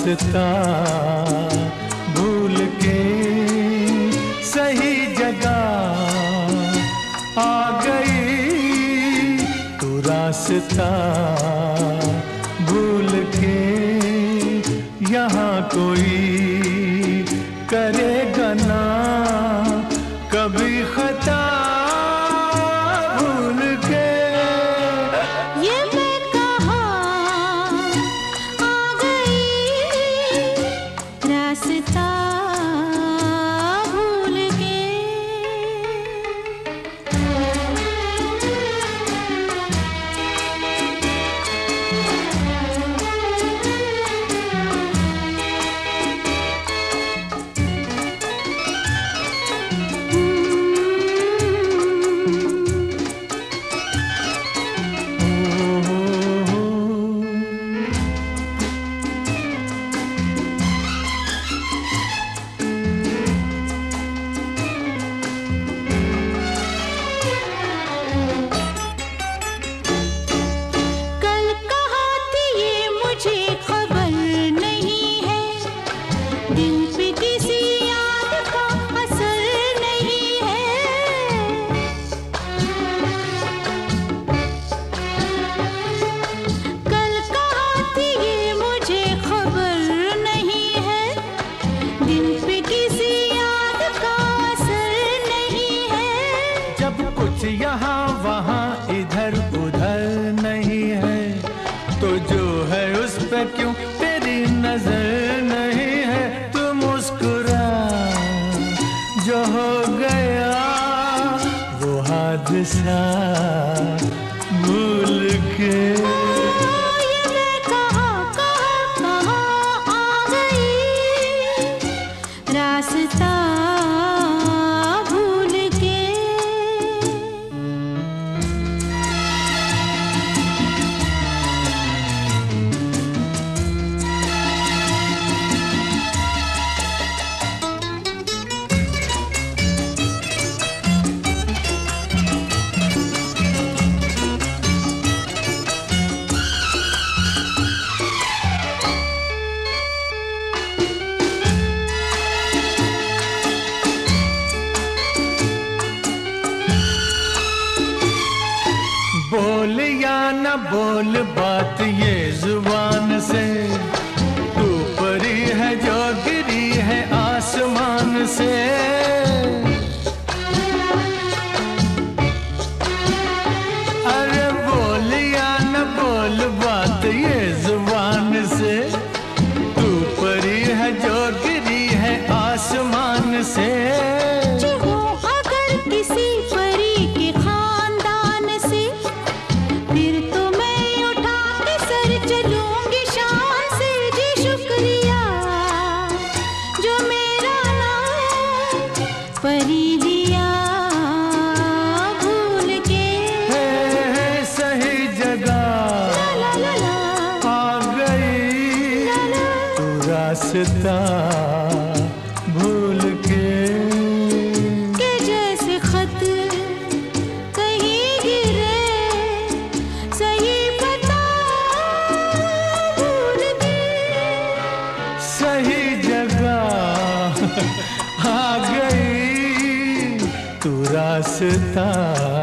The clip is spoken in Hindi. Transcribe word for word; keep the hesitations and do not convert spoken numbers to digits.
रास्ता भूल के सही जगह आ गई तू रास्ता भूल के। यहाँ कोई करेगा ना कभी खता भूल के। ये मैं कहाँ आ गई रास्ता भूल के। यहाँ वहाँ इधर उधर नहीं है तो जो है उस पे क्यों तेरी नजर नहीं है। तू मुस्कुरा जो हो गया वो हादसा भूल के। ये मैं कहाँ कहाँ कहाँ आ गई रास्ता बोल या न बोल बात ये जुबान से तू परी है जो गिरी है आसमान से। अरे बोल या न बोल बात ये जुबान से तू परी है जो गिरी है आसमान से। अगर किसी परी के खानदान से फिर तो मैं उठा के सर चलूंगी शान से। जी शुक्रिया जो मेरा नाम परी दिया भूल के। है, है सही जगह ला ला ला आ गई ला ला तू रास्ता भूल के। के जैसे खत कहीं गिरे सही पता भूल के। सही जगह आ गई तू रास्ता